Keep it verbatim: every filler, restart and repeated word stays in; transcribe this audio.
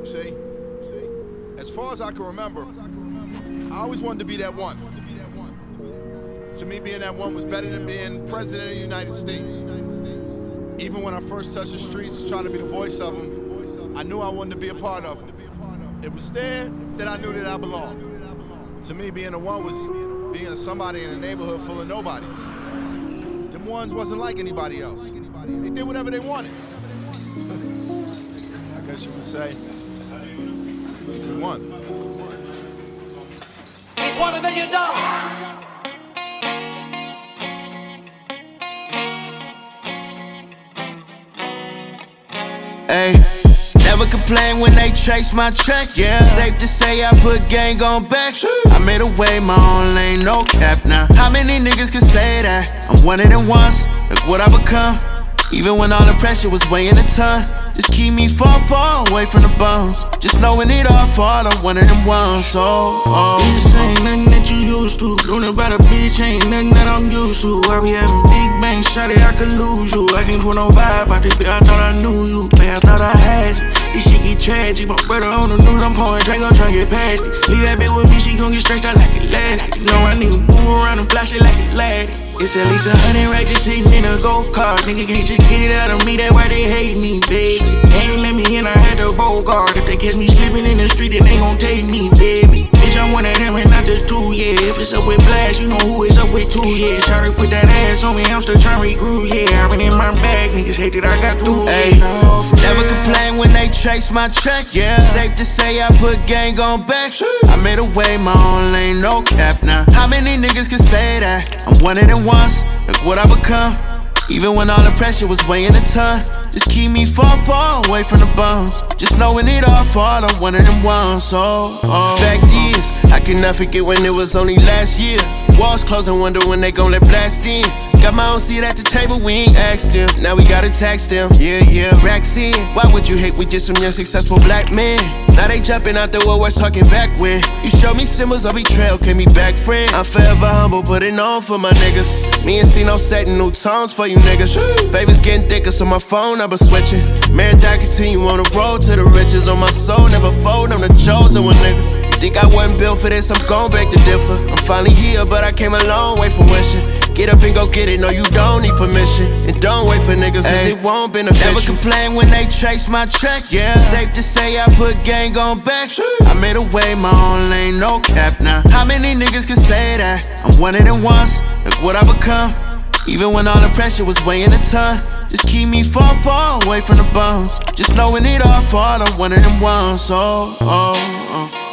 See? See? As far as I can remember, I always wanted to be that one. To me, being that one was better than being president of the United States. Even when I first touched the streets trying to be the voice of them, I knew I wanted to be a part of them. It was there that I knew that I belonged. To me, being the one was being somebody in a neighborhood full of nobodies. Them ones wasn't like anybody else. They did whatever they wanted. I guess you could say, we won. He's won a million dollars. Ay, never complain when they trace my tracks. Yeah, safe to say I put gang on back. I made a way, my own lane, no cap now. How many niggas can say that? I'm one of them ones, look what I become. Even when all the pressure was weighing a ton, just keep me far, far away from the bones. Just knowing it all fall, I'm one of them ones. Oh, oh. This ain't nothing that you used to. Doing about a bitch ain't nothing that I'm used to. I be having big bang, shot it, I could lose you. I can't put no vibe out this bitch, I thought I knew you. But I thought I had you. This shit get tragic. My brother on the news, I'm pouring drink, I'm tryna get past it. Leave that bitch with me, she gon' get stretched out like elastic. You know I need to move around and flash it like a lad. It's at least a hundred racks just sitting in a go-kart. Nigga can't just get it out of me, that's why they hate me, baby. They ain't let me in, I had to bogart. If they catch me slipping in the street, then they gon' take me, baby. Bitch, I'm one of them and not just two, yeah. If it's up with Blast, you know who it's up with too, yeah. Shawty put that ass on me, I'm still tryna regroup, yeah. I been in my bag, niggas hate that I got through, Ay, never complain when they trace my tracks. Yeah, safe to say I put gang on back. I made a way, my own lane, no cap now. How many niggas can say that? I'm one of them ones, look what I become. Even when all the pressure was weighing a ton, just keep me far, far away from the bones. Just knowing it all fall, I'm one of them ones. Oh, oh. Fact is, I cannot forget when it was only last year. Walls closing, wonder when they gon' let blast in. Got my own seat at the table, we ain't asked them. Now we gotta tax them, yeah, yeah, racks in. Why would you hate we just some young successful black men? Now they jumping out the woodwork talking back when you showed me symbols of betrayal, came me back friend. I'm forever humble, putting on for my niggas. Me and C-No setting new tones for you niggas. Favors getting thicker, so my phone number switching. Marathon continue on the road to the riches. On my soul, never fold, I'm the chosen one, nigga. Think I wasn't built for this, I'm gon' beg to differ. I'm finally here, but I came a long way from wishing. Get up and go get it, no you don't need permission. And don't wait for niggas, cause Ay, it won't beneficial. Never complain when they trace my tracks. Yeah, safe to say I put gang on back. I made a way, my own lane, no cap now. How many niggas can say that? I'm one of them ones, look what I become. Even when all the pressure was weighing a ton, just keep me far, far away from the bones. Just knowing it all fall, I'm one of them ones. Oh, oh, oh.